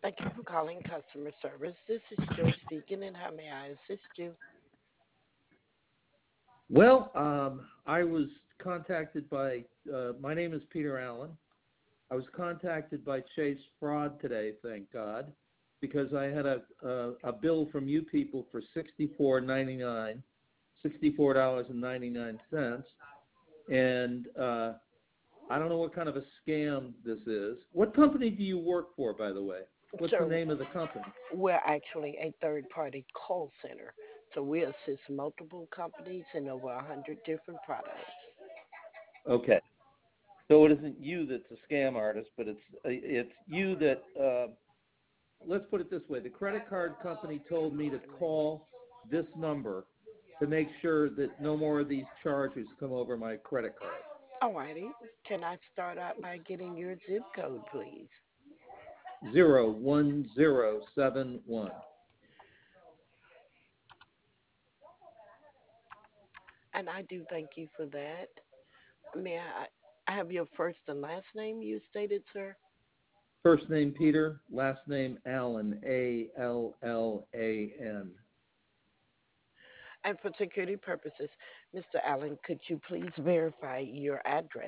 Thank you for calling customer service. This is Joy speaking, and how may I assist you? Well, I was contacted by, my name is Peter Allen. I was contacted by Chase Fraud today, thank God, because I had a bill from you people for $64.99, and I don't know what kind of a scam this is. What company do you work for, by the way? What's the So, name of the company? we're actually a third party call center. So, we assist multiple companies in over 100 different products. Okay, so it isn't you that's a scam artist, but it's you that. Let's put it this way. The credit card company told me to call this number to make sure that no more of these charges come over my credit card. Alrighty. Can I start out by getting your zip code, please? 01071. And I do thank you for that. May I have your first and last name you stated, sir? First name Peter, last name Allen, Allan. And for security purposes, Mr. Allen, could you please verify your address?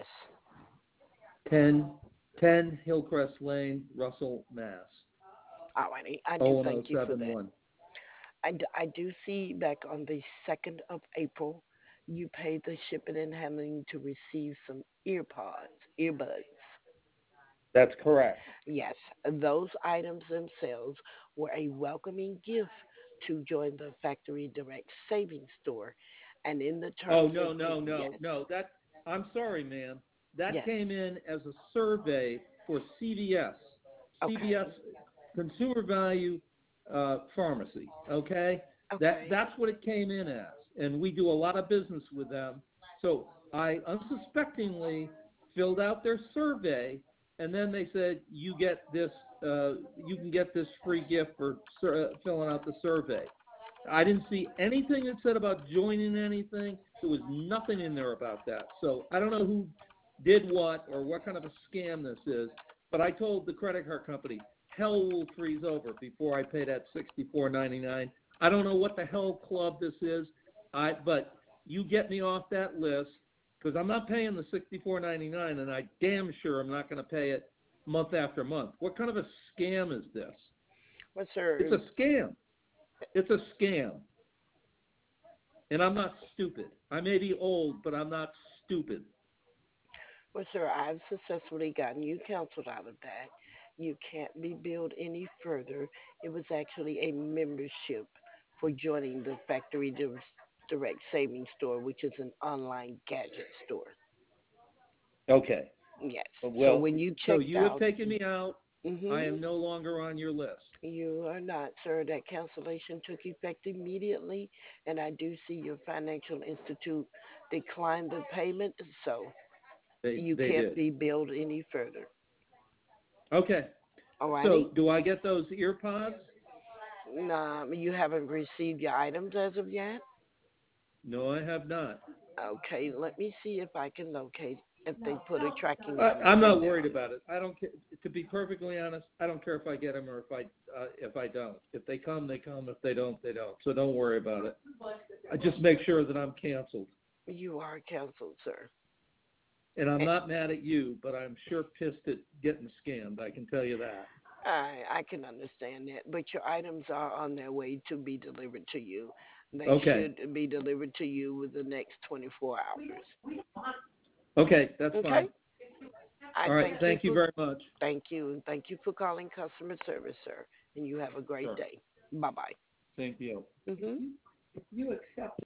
10 Hillcrest Lane, Russell, Mass. Alrighty. I do thank you for that. 01071. I do see back on the 2nd of April, you paid the shipping and handling to receive some earbuds. That's correct. Yes, those items themselves were a welcoming gift to join the Factory Direct Savings Store. And in the Oh, terms no, and no, no, yes, no. I'm sorry, ma'am. That yes, came in as a survey for CVS, CVS okay, Consumer Value Pharmacy. Okay, okay, that's what it came in as, and we do a lot of business with them. So I unsuspectingly filled out their survey, and then they said you can get this free gift for filling out the survey. I didn't see anything that said about joining anything. There was nothing in there about that. So I don't know who did what or what kind of a scam this is, but I told the credit card company, hell will freeze over before I pay that $64.99. I don't know what the hell club this is, but you get me off that list because I'm not paying the $64.99, and I damn sure I'm not going to pay it month after month. What kind of a scam is this? well, It's sir, a scam. It's a scam. And I'm not stupid. I may be old, but I'm not stupid. I've successfully gotten you counseled out of that. You can't be billed any further. It was actually a membership for joining the Direct Savings Store, which is an online gadget store. Okay. Yes. So Well, when you so checked you have out, taken me out. I hmm am no longer on your list. you are not, sir. That cancellation took effect immediately, and I do see your financial institute declined the payment, so you They can't did. be billed any further. Okay. Alrighty? So do I get those ear pods? Nah, you haven't received your items as of yet? No, I have not. Okay, let me see if I can locate if they put a tracking number I'm in not there worried on it. about it. I don't care. To be perfectly honest, I don't care if I get them or if I don't. If they come, they come. If they don't, they don't. So don't worry about it. I just make sure that I'm canceled. You are canceled, sir. And I'm Eh, not mad at you, but I'm sure pissed at getting scammed. I can tell you that. I can understand that, but your items are on their way to be delivered to you. They Okay. should be delivered to you within the next 24 hours. Okay, that's Okay? fine. I All right. thank you Thank you for very much. thank you for calling customer service, sir. And you have a great Sure. day. Bye bye. Thank you. Mhm.